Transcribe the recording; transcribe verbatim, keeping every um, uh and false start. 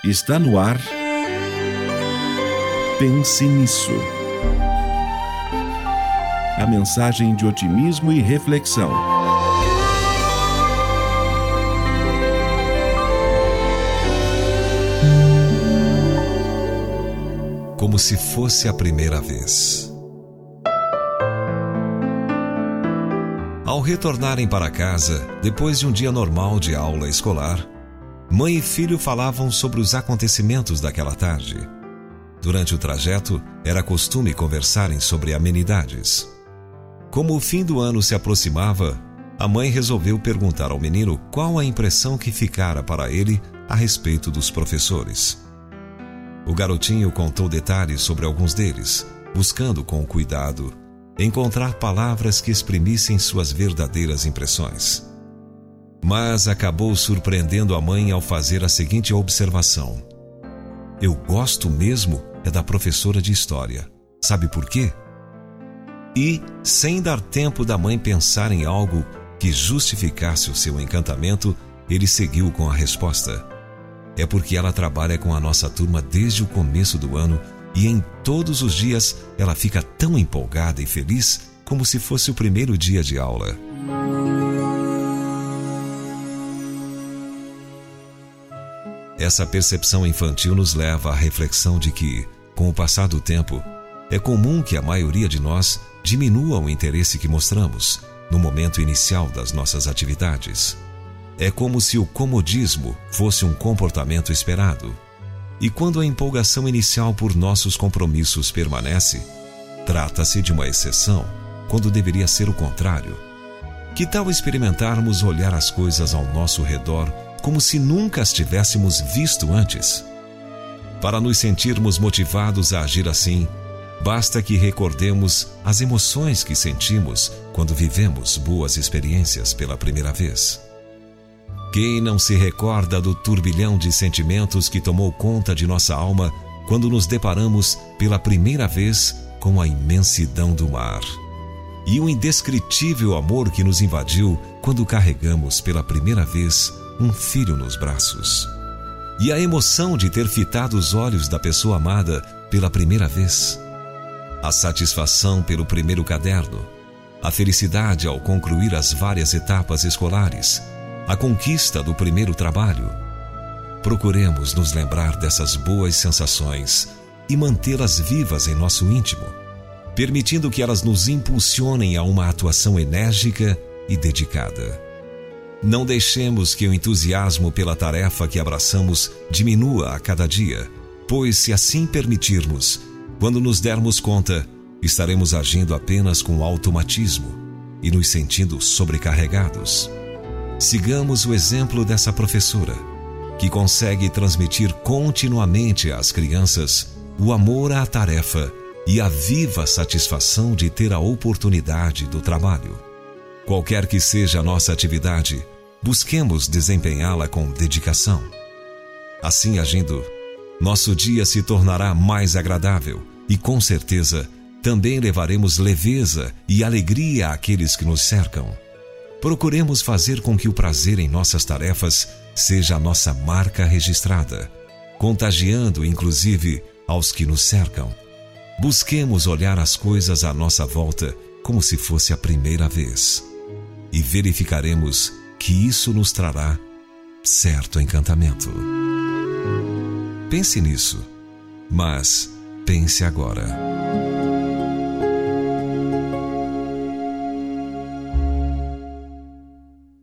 Está no ar. Pense nisso. A mensagem de otimismo e reflexão. Como se fosse a primeira vez. Ao retornarem para casa, depois de um dia normal de aula escolar, mãe e filho falavam sobre os acontecimentos daquela tarde. Durante o trajeto, era costume conversarem sobre amenidades. Como o fim do ano se aproximava, a mãe resolveu perguntar ao menino qual a impressão que ficara para ele a respeito dos professores. O garotinho contou detalhes sobre alguns deles, buscando com cuidado encontrar palavras que exprimissem suas verdadeiras impressões. Mas acabou surpreendendo a mãe ao fazer a seguinte observação: eu gosto mesmo é da professora de história. Sabe por quê? E, sem dar tempo da mãe pensar em algo que justificasse o seu encantamento, ele seguiu com a resposta: é porque ela trabalha com a nossa turma desde o começo do ano e em todos os dias ela fica tão empolgada e feliz como se fosse o primeiro dia de aula. Essa percepção infantil nos leva à reflexão de que, com o passar do tempo, é comum que a maioria de nós diminua o interesse que mostramos no momento inicial das nossas atividades. É como se o comodismo fosse um comportamento esperado. E quando a empolgação inicial por nossos compromissos permanece, trata-se de uma exceção, quando deveria ser o contrário. Que tal experimentarmos olhar as coisas ao nosso redor como se nunca as tivéssemos visto antes? Para nos sentirmos motivados a agir assim, basta que recordemos as emoções que sentimos quando vivemos boas experiências pela primeira vez. Quem não se recorda do turbilhão de sentimentos que tomou conta de nossa alma quando nos deparamos pela primeira vez com a imensidão do mar? E o indescritível amor que nos invadiu quando carregamos pela primeira vez um filho nos braços? E a emoção de ter fitado os olhos da pessoa amada pela primeira vez? A satisfação pelo primeiro caderno? A felicidade ao concluir as várias etapas escolares? A conquista do primeiro trabalho? Procuremos nos lembrar dessas boas sensações e mantê-las vivas em nosso íntimo, permitindo que elas nos impulsionem a uma atuação enérgica e dedicada. Não deixemos que o entusiasmo pela tarefa que abraçamos diminua a cada dia, pois, se assim permitirmos, quando nos dermos conta, estaremos agindo apenas com automatismo e nos sentindo sobrecarregados. Sigamos o exemplo dessa professora, que consegue transmitir continuamente às crianças o amor à tarefa e a viva satisfação de ter a oportunidade do trabalho. Qualquer que seja a nossa atividade, busquemos desempenhá-la com dedicação. Assim agindo, nosso dia se tornará mais agradável e, com certeza, também levaremos leveza e alegria àqueles que nos cercam. Procuremos fazer com que o prazer em nossas tarefas seja a nossa marca registrada, contagiando inclusive aos que nos cercam. Busquemos olhar as coisas à nossa volta como se fosse a primeira vez, e verificaremos que isso nos trará certo encantamento. Pense nisso, mas pense agora.